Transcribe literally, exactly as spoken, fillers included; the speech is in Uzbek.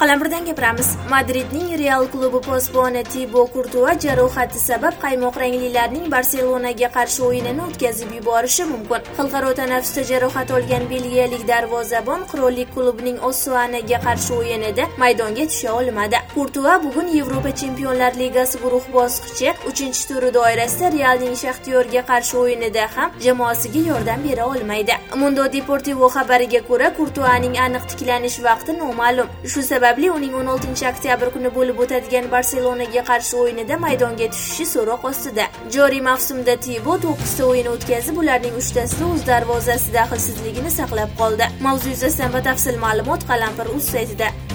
Qalampirdan gapiramiz. Madridning Real klubi posboni Thibaut Courtois jarohati sabab qaymoq ranglilarning Barselonaga qarshi o'yinini o'tkazib yuborishi mumkin. Xalqaro tanaffusda jarohat olgan belgiyalik darvozabon Qirollik klubining Ossuanaga qarshi o'yinida maydonga tusha olmadi. Courtois bugun Yevropa Chempionlar Ligasi guruh bosqichi uchinchi turi doirasida Realning Shaxtyorga qarshi o'yinida ham jamoasiga yordam bera olmaydi. Mundo Deportivo xabariga ko'ra, Courtoisning aniq tiklanish vaqti noma'lum. Shu sababli uning o'n oltinchi oktyabr kuni bo'lib o'tadigan Barselonaga qarshi o'yinida maydonga tushishi so'roq ostida. Joriy mavsumda Thibaut to'qqizta o'yin o'tkazib, ularning uchtasida o'z darvozasida daxlsizligini saqlab qoldi. Mavzu yuzasidan batafsil ma'lumot Qalampir.uz saytida.